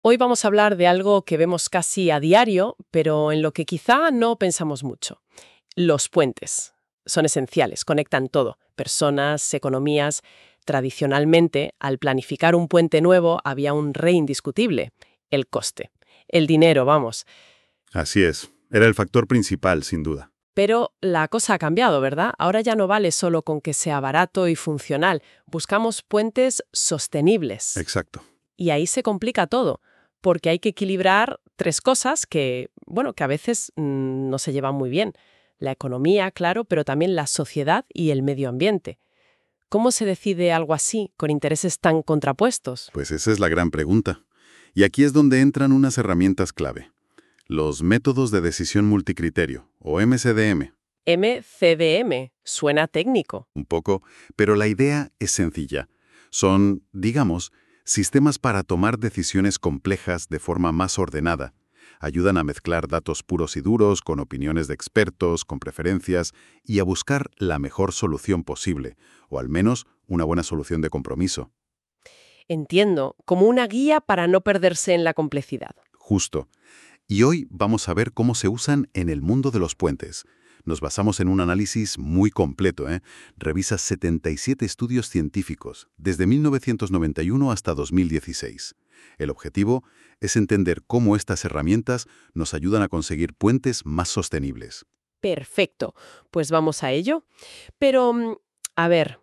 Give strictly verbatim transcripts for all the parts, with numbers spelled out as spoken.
Hoy vamos a hablar de algo que vemos casi a diario, pero en lo que quizá no pensamos mucho. Los puentes. Son esenciales, conectan todo, personas, economías. Tradicionalmente, al planificar un puente nuevo había un rey indiscutible, el coste. El dinero, vamos. Así es, era el factor principal, sin duda. Pero la cosa ha cambiado, ¿verdad? Ahora ya no vale solo con que sea barato y funcional. Buscamos puentes sostenibles. Exacto. Y ahí se complica todo, porque hay que equilibrar tres cosas que, bueno, que a veces mmm, no se llevan muy bien. La economía, claro, pero también la sociedad y el medio ambiente. ¿Cómo se decide algo así, con intereses tan contrapuestos? Pues esa es la gran pregunta. Y aquí es donde entran unas herramientas clave. Los métodos de decisión multicriterio, o M C D M. M C D M, suena técnico. Un poco, pero la idea es sencilla. Son, digamos, sistemas para tomar decisiones complejas de forma más ordenada. Ayudan a mezclar datos puros y duros con opiniones de expertos, con preferencias, y a buscar la mejor solución posible, o al menos una buena solución de compromiso. Entiendo, como una guía para no perderse en la complejidad. Justo. Y hoy vamos a ver cómo se usan en el mundo de los puentes. Nos basamos en un análisis muy completo, ¿eh? Revisa setenta y siete estudios científicos, desde mil novecientos noventa y uno hasta dos mil dieciséis. El objetivo es entender cómo estas herramientas nos ayudan a conseguir puentes más sostenibles. Perfecto, pues vamos a ello. Pero, mm, a ver,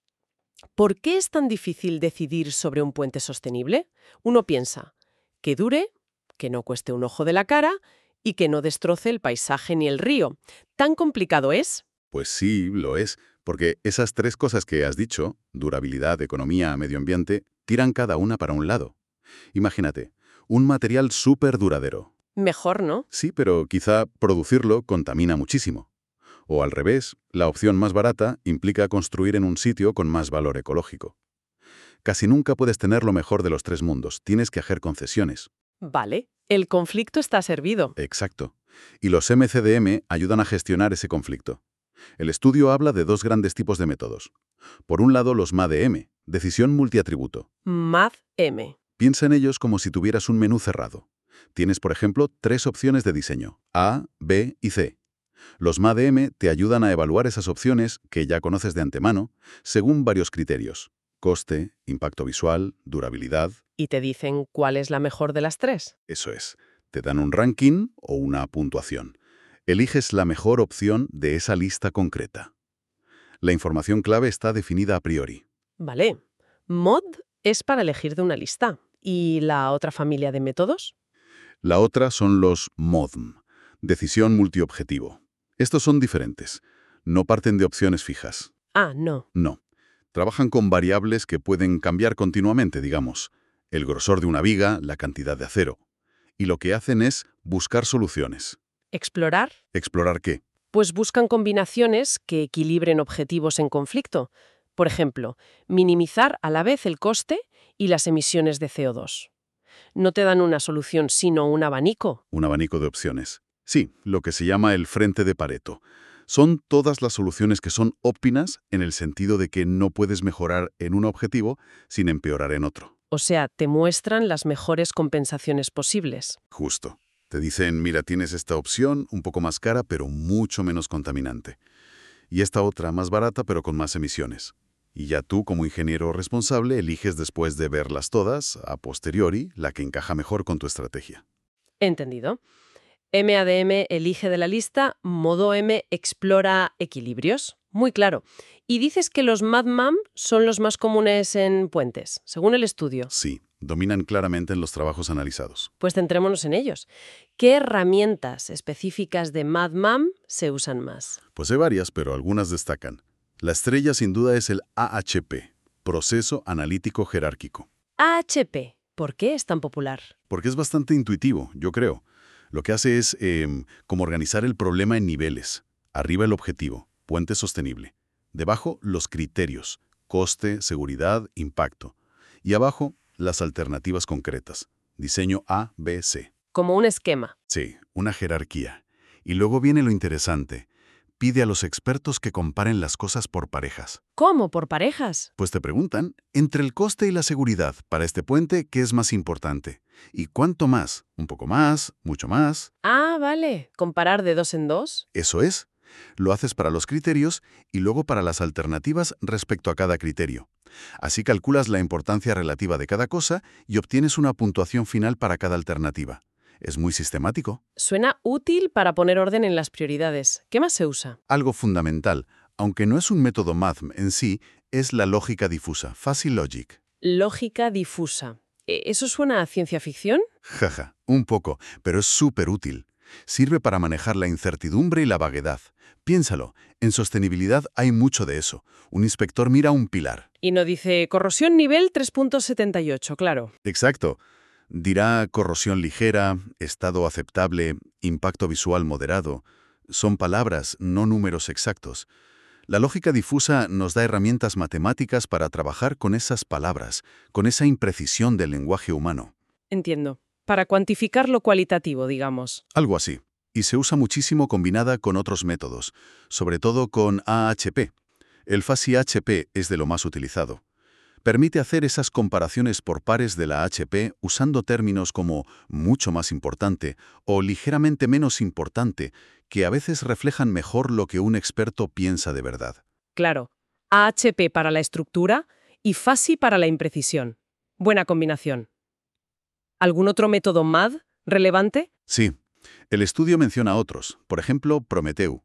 ¿por qué es tan difícil decidir sobre un puente sostenible? Uno piensa, que dure, que no cueste un ojo de la cara y que no destroce el paisaje ni el río. ¿Tan complicado es? Pues sí, lo es, porque esas tres cosas que has dicho, durabilidad, economía, medio ambiente, tiran cada una para un lado. Imagínate, un material súper duradero. Mejor, ¿no? Sí, pero quizá producirlo contamina muchísimo. O al revés, la opción más barata implica construir en un sitio con más valor ecológico. Casi nunca puedes tener lo mejor de los tres mundos, tienes que hacer concesiones. Vale, el conflicto está servido. Exacto. Y los M C D M ayudan a gestionar ese conflicto. El estudio habla de dos grandes tipos de métodos. Por un lado, los M A D M, decisión multiatributo. M A D M. Piensa en ellos como si tuvieras un menú cerrado. Tienes, por ejemplo, tres opciones de diseño, A, B y C. Los M A D M te ayudan a evaluar esas opciones, que ya conoces de antemano, según varios criterios: coste, impacto visual, durabilidad. ¿Y te dicen cuál es la mejor de las tres? Eso es, te dan un ranking o una puntuación. Eliges la mejor opción de esa lista concreta. La información clave está definida a priori. Vale. M O D es para elegir de una lista. ¿Y la otra familia de métodos? La otra son los M O D M, decisión multiobjetivo. Estos son diferentes. No parten de opciones fijas. Ah, no. No. Trabajan con variables que pueden cambiar continuamente, digamos. El grosor de una viga, la cantidad de acero. Y lo que hacen es buscar soluciones. ¿Explorar? ¿Explorar qué? Pues buscan combinaciones que equilibren objetivos en conflicto. Por ejemplo, minimizar a la vez el coste y las emisiones de C O dos. No te dan una solución, sino un abanico. Un abanico de opciones. Sí, lo que se llama el frente de Pareto. Son todas las soluciones que son óptimas en el sentido de que no puedes mejorar en un objetivo sin empeorar en otro. O sea, te muestran las mejores compensaciones posibles. Justo. Te dicen, mira, tienes esta opción un poco más cara, pero mucho menos contaminante. Y esta otra más barata, pero con más emisiones. Y ya tú, como ingeniero responsable, eliges después de verlas todas, a posteriori, la que encaja mejor con tu estrategia. Entendido. M A D M elige de la lista, modo M explora equilibrios. Muy claro. Y dices que los M A D M A M son los más comunes en puentes, según el estudio. Sí, dominan claramente en los trabajos analizados. Pues centrémonos en ellos. ¿Qué herramientas específicas de M A D M A M se usan más? Pues hay varias, pero algunas destacan. La estrella sin duda es el A H P, Proceso Analítico Jerárquico. A H P. ¿Por qué es tan popular? Porque es bastante intuitivo, yo creo. Lo que hace es eh, como organizar el problema en niveles. Arriba el objetivo, puente sostenible. Debajo los criterios, coste, seguridad, impacto. Y abajo las alternativas concretas, diseño A, B, C. Como un esquema. Sí, una jerarquía. Y luego viene lo interesante. pide a los expertos que comparen las cosas por parejas. ¿Cómo? ¿Por parejas? Pues te preguntan, entre el coste y la seguridad, para este puente, ¿qué es más importante? ¿Y cuánto más? ¿Un poco más? ¿Mucho más? Ah, vale. ¿Comparar de dos en dos? Eso es. Lo haces para los criterios y luego para las alternativas respecto a cada criterio. Así calculas la importancia relativa de cada cosa y obtienes una puntuación final para cada alternativa. Es muy sistemático. Suena útil para poner orden en las prioridades. ¿Qué más se usa? Algo fundamental, aunque no es un método M A T H M en sí, es la lógica difusa, Fuzzy Logic. Lógica difusa. ¿E- ¿Eso suena a ciencia ficción? Jaja, un poco, pero es súper útil. Sirve para manejar la incertidumbre y la vaguedad. Piénsalo, en sostenibilidad hay mucho de eso. Un inspector mira un pilar. Y no dice corrosión nivel tres punto setenta y ocho, claro. Exacto. Dirá corrosión ligera, estado aceptable, impacto visual moderado. Son palabras, no números exactos. La lógica difusa nos da herramientas matemáticas para trabajar con esas palabras, con esa imprecisión del lenguaje humano. Entiendo. Para cuantificar lo cualitativo, digamos. Algo así. Y se usa muchísimo combinada con otros métodos, sobre todo con A H P. El Fuzzy H P es de lo más utilizado. Permite hacer esas comparaciones por pares de la H P usando términos como mucho más importante o ligeramente menos importante, que a veces reflejan mejor lo que un experto piensa de verdad. Claro. A H P para la estructura y Fuzzy para la imprecisión. Buena combinación. ¿Algún otro método M A D relevante? Sí, el estudio menciona otros, por ejemplo, Prometeu.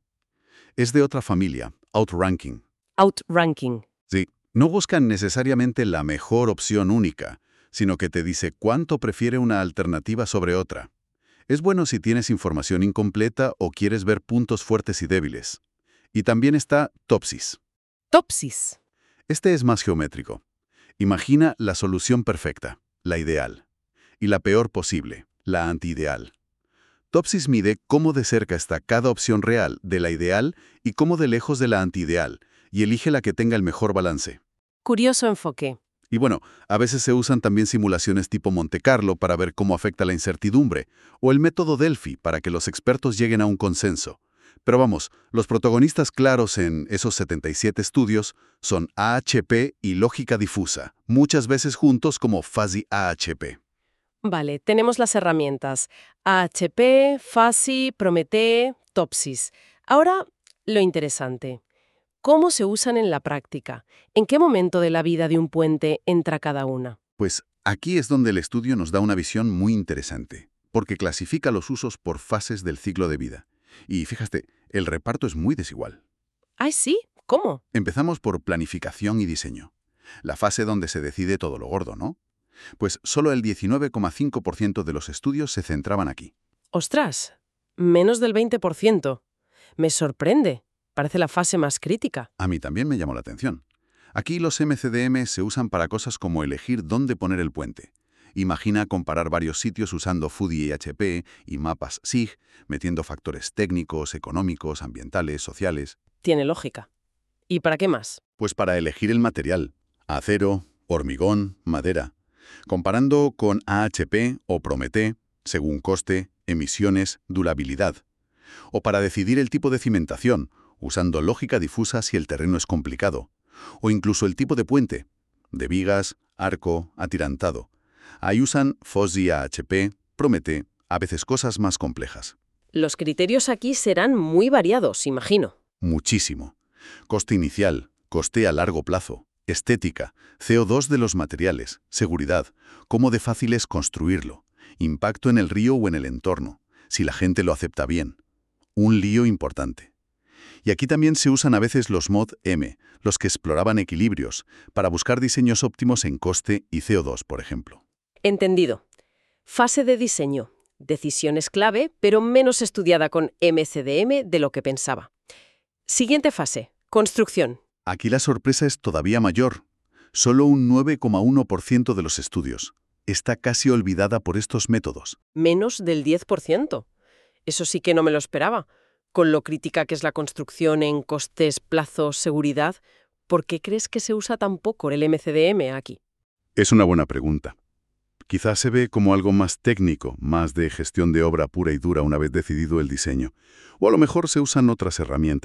Es de otra familia, Outranking. Outranking. Sí, no buscan necesariamente la mejor opción única, sino que te dice cuánto prefiere una alternativa sobre otra. Es bueno si tienes información incompleta o quieres ver puntos fuertes y débiles. Y también está Topsis. Topsis. Este es más geométrico. Imagina la solución perfecta, la ideal, y la peor posible, la antiideal. Topsis mide cómo de cerca está cada opción real de la ideal y cómo de lejos de la antiideal, y elige la que tenga el mejor balance. Curioso enfoque. Y bueno, a veces se usan también simulaciones tipo Monte Carlo para ver cómo afecta la incertidumbre, o el método Delphi para que los expertos lleguen a un consenso. Pero vamos, los protagonistas claros en esos setenta y siete estudios son A H P y lógica difusa, muchas veces juntos como Fuzzy A H P. Vale, tenemos las herramientas. A H P, Fuzzy, Prometeu, Topsis. Ahora, lo interesante. ¿Cómo se usan en la práctica? ¿En qué momento de la vida de un puente entra cada una? Pues aquí es donde el estudio nos da una visión muy interesante, porque clasifica los usos por fases del ciclo de vida. Y fíjate, el reparto es muy desigual. ¡Ay, sí! ¿Cómo? Empezamos por planificación y diseño, la fase donde se decide todo lo gordo, ¿no? Pues solo el diecinueve coma cinco por ciento de los estudios se centraban aquí. ¡Ostras! Menos del veinte por ciento. Me sorprende. Parece la fase más crítica. A mí también me llamó la atención. Aquí los M C D M se usan para cosas como elegir dónde poner el puente. Imagina comparar varios sitios usando Fuzzy H P y mapas S I G, metiendo factores técnicos, económicos, ambientales, sociales. Tiene lógica. ¿Y para qué más? Pues para elegir el material, acero, hormigón, madera. Comparando con A H P o Prometeu, según coste, emisiones, durabilidad. O para decidir el tipo de cimentación, usando lógica difusa si el terreno es complicado. O incluso el tipo de puente, de vigas, arco, atirantado. Ahí usan Fuzzy A H P, Prometeu, a veces cosas más complejas. Los criterios aquí serán muy variados, imagino. Muchísimo. Coste inicial, coste a largo plazo, estética, C O dos de los materiales, seguridad, cómo de fácil es construirlo, impacto en el río o en el entorno, si la gente lo acepta bien. Un lío importante. Y aquí también se usan a veces los M O D M, los que exploraban equilibrios, para buscar diseños óptimos en coste y C O dos, por ejemplo. Entendido. Fase de diseño. Decisiones clave, pero menos estudiada con M C D M de lo que pensaba. Siguiente fase. Construcción. Aquí la sorpresa es todavía mayor. Solo un nueve coma uno por ciento de los estudios. Está casi olvidada por estos métodos. Menos del diez por ciento. Eso sí que no me lo esperaba. Con lo crítica que es la construcción en costes, plazos, seguridad, ¿por qué crees que se usa tan poco el M C D M aquí? Es una buena pregunta. Quizás se ve como algo más técnico, más de gestión de obra pura y dura una vez decidido el diseño. O a lo mejor se usan otras herramientas.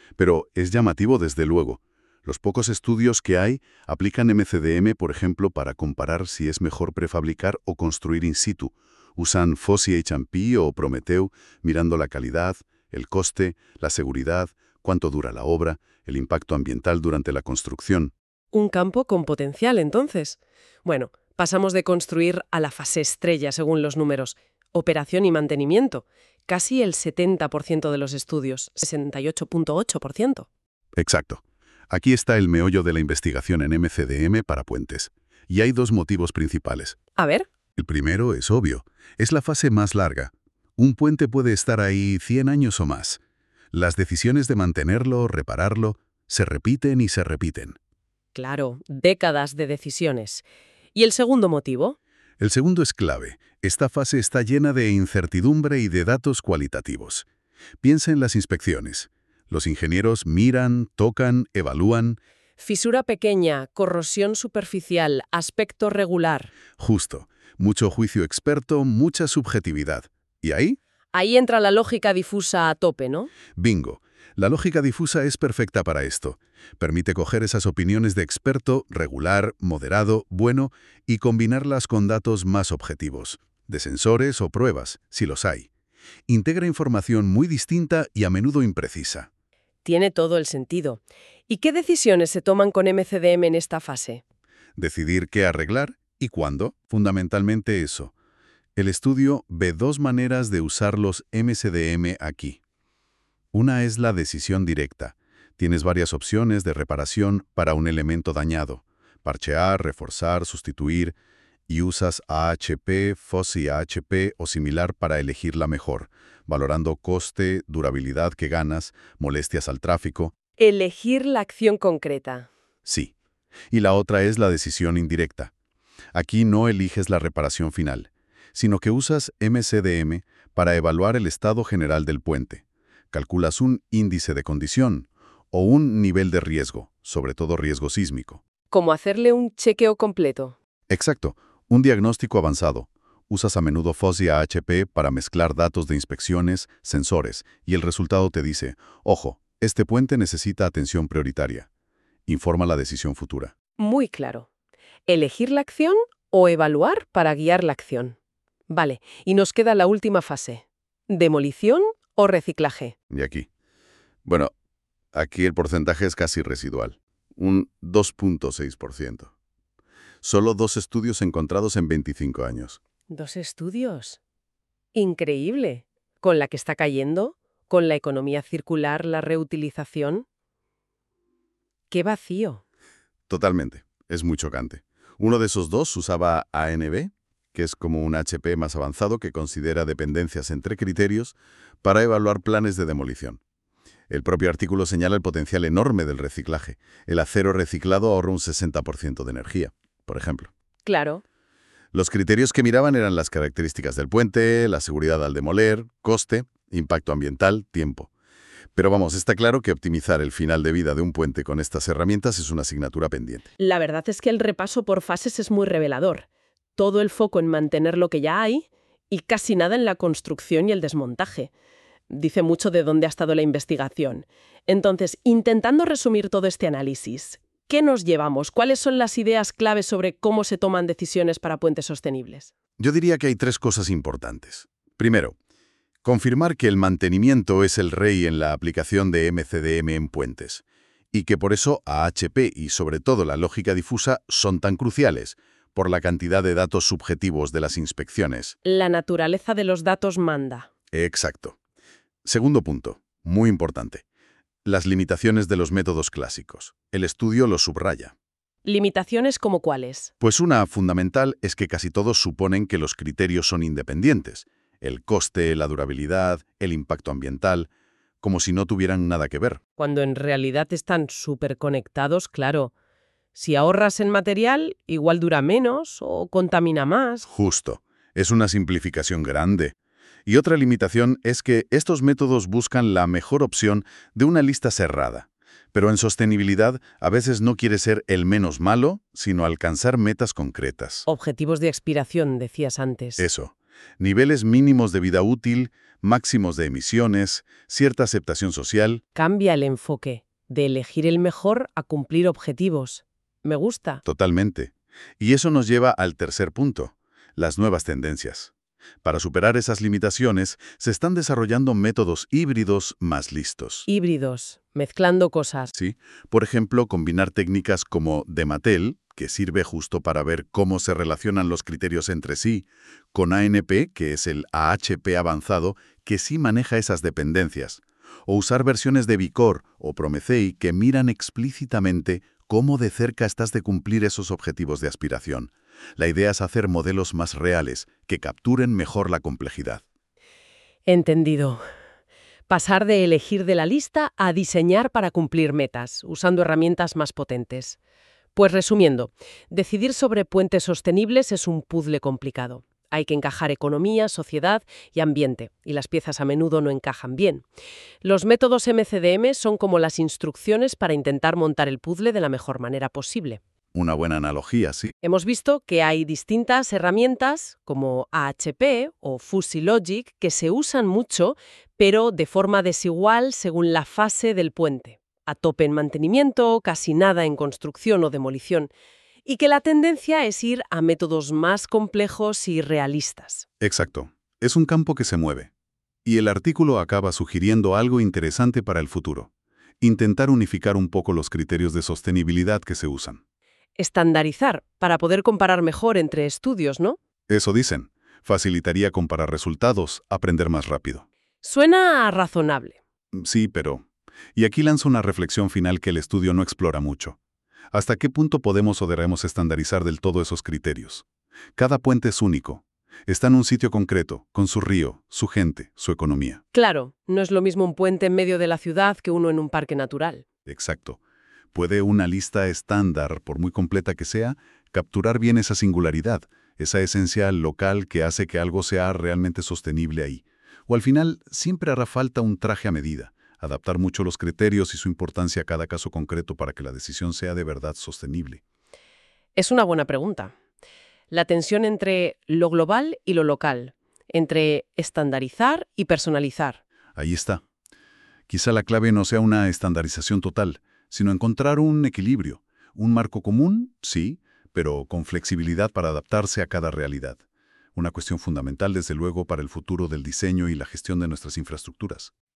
Pero es llamativo desde luego. Los pocos estudios que hay aplican M C D M, por ejemplo, para comparar si es mejor prefabricar o construir in situ. Usan Fosi H and P o Prometeu, mirando la calidad, el coste, la seguridad, cuánto dura la obra, el impacto ambiental durante la construcción. Un campo con potencial, entonces. Bueno, pasamos de construir a la fase estrella, según los números. Operación y mantenimiento. Casi el setenta por ciento de los estudios, sesenta y ocho punto ocho por ciento. Exacto. Aquí está el meollo de la investigación en M C D M para puentes. Y hay dos motivos principales. A ver. El primero es obvio. Es la fase más larga. Un puente puede estar ahí cien años o más. Las decisiones de mantenerlo, repararlo, se repiten y se repiten. Claro, décadas de decisiones. ¿Y el segundo motivo? El segundo es clave. Esta fase está llena de incertidumbre y de datos cualitativos. Piensa en las inspecciones. Los ingenieros miran, tocan, evalúan. Fisura pequeña, corrosión superficial, aspecto regular. Justo. Mucho juicio experto, mucha subjetividad. ¿Y ahí? Ahí entra la lógica difusa a tope, ¿no? Bingo. La lógica difusa es perfecta para esto. Permite coger esas opiniones de experto, regular, moderado, bueno, y combinarlas con datos más objetivos, de sensores o pruebas, si los hay. Integra información muy distinta y a menudo imprecisa. Tiene todo el sentido. ¿Y qué decisiones se toman con M C D M en esta fase? Decidir qué arreglar y cuándo, fundamentalmente eso. El estudio ve dos maneras de usar los M C D M aquí. Una es la decisión directa. Tienes varias opciones de reparación para un elemento dañado. Parchear, reforzar, sustituir, y usas A H P, Fosi A H P o similar para elegir la mejor, valorando coste, durabilidad que ganas, molestias al tráfico. Elegir la acción concreta. Sí. Y la otra es la decisión indirecta. Aquí no eliges la reparación final, sino que usas M C D M para evaluar el estado general del puente. Calculas un índice de condición o un nivel de riesgo, sobre todo riesgo sísmico. Como hacerle un chequeo completo. Exacto, un diagnóstico avanzado. Usas a menudo Fosi A H P para mezclar datos de inspecciones, sensores, y el resultado te dice, ojo, este puente necesita atención prioritaria. Informa la decisión futura. Muy claro. Elegir la acción o evaluar para guiar la acción. Vale, y nos queda la última fase. ¿Demolición o reciclaje? Y aquí. Bueno, aquí el porcentaje es casi residual, un dos punto seis por ciento. Solo dos estudios encontrados en veinticinco años. ¿Dos estudios? Increíble. ¿Con la que está cayendo? ¿Con la economía circular, la reutilización? ¡Qué vacío! Totalmente. Es muy chocante. Uno de esos dos usaba A N B, que es como un H P más avanzado que considera dependencias entre criterios para evaluar planes de demolición. El propio artículo señala el potencial enorme del reciclaje. El acero reciclado ahorra un sesenta por ciento de energía, por ejemplo. Claro. Los criterios que miraban eran las características del puente, la seguridad al demoler, coste, impacto ambiental, tiempo. Pero vamos, está claro que optimizar el final de vida de un puente con estas herramientas es una asignatura pendiente. La verdad es que el repaso por fases es muy revelador. Todo el foco en mantener lo que ya hay y casi nada en la construcción y el desmontaje. Dice mucho de dónde ha estado la investigación. Entonces, intentando resumir todo este análisis, ¿qué nos llevamos? ¿Cuáles son las ideas claves sobre cómo se toman decisiones para puentes sostenibles? Yo diría que hay tres cosas importantes. Primero, confirmar que el mantenimiento es el rey en la aplicación de M C D M en puentes, y que por eso A H P y sobre todo la lógica difusa son tan cruciales, por la cantidad de datos subjetivos de las inspecciones. La naturaleza de los datos manda. Exacto. Segundo punto, muy importante. Las limitaciones de los métodos clásicos. El estudio lo subraya. ¿Limitaciones como cuáles? Pues una fundamental es que casi todos suponen que los criterios son independientes. El coste, la durabilidad, el impacto ambiental, como si no tuvieran nada que ver. Cuando en realidad están súper conectados, claro. Si ahorras en material, igual dura menos o contamina más. Justo. Es una simplificación grande. Y otra limitación es que estos métodos buscan la mejor opción de una lista cerrada. Pero en sostenibilidad a veces no quiere ser el menos malo, sino alcanzar metas concretas. Objetivos de expiración, decías antes. Eso. Niveles mínimos de vida útil, máximos de emisiones, cierta aceptación social. Cambia el enfoque, de elegir el mejor a cumplir objetivos. Me gusta. Totalmente. Y eso nos lleva al tercer punto, las nuevas tendencias. Para superar esas limitaciones, se están desarrollando métodos híbridos más listos. Híbridos, mezclando cosas. ¿Sí? Por ejemplo, combinar técnicas como de Mattel, que sirve justo para ver cómo se relacionan los criterios entre sí, con A N P, que es el A H P avanzado, que sí maneja esas dependencias, o usar versiones de Vicor o Promethei que miran explícitamente cómo de cerca estás de cumplir esos objetivos de aspiración. La idea es hacer modelos más reales, que capturen mejor la complejidad. Entendido. Pasar de elegir de la lista a diseñar para cumplir metas, usando herramientas más potentes. Pues resumiendo, decidir sobre puentes sostenibles es un puzzle complicado. Hay que encajar economía, sociedad y ambiente, y las piezas a menudo no encajan bien. Los métodos M C D M son como las instrucciones para intentar montar el puzzle de la mejor manera posible. Una buena analogía, sí. Hemos visto que hay distintas herramientas, como A H P o Fuzzy Logic, que se usan mucho, pero de forma desigual según la fase del puente. A tope en mantenimiento, casi nada en construcción o demolición. Y que la tendencia es ir a métodos más complejos y realistas. Exacto. Es un campo que se mueve. Y el artículo acaba sugiriendo algo interesante para el futuro. Intentar unificar un poco los criterios de sostenibilidad que se usan. Estandarizar, para poder comparar mejor entre estudios, ¿no? Eso dicen. Facilitaría comparar resultados, aprender más rápido. Suena razonable. Sí, pero... Y aquí lanzo una reflexión final que el estudio no explora mucho. ¿Hasta qué punto podemos o debemos estandarizar del todo esos criterios? Cada puente es único. Está en un sitio concreto, con su río, su gente, su economía. Claro, no es lo mismo un puente en medio de la ciudad que uno en un parque natural. Exacto. ¿Puede una lista estándar, por muy completa que sea, capturar bien esa singularidad, esa esencia local que hace que algo sea realmente sostenible ahí? O al final, siempre hará falta un traje a medida, adaptar mucho los criterios y su importancia a cada caso concreto para que la decisión sea de verdad sostenible. Es una buena pregunta. La tensión entre lo global y lo local, entre estandarizar y personalizar. Ahí está. Quizá la clave no sea una estandarización total, sino encontrar un equilibrio. Un marco común, sí, pero con flexibilidad para adaptarse a cada realidad. Una cuestión fundamental, desde luego, para el futuro del diseño y la gestión de nuestras infraestructuras.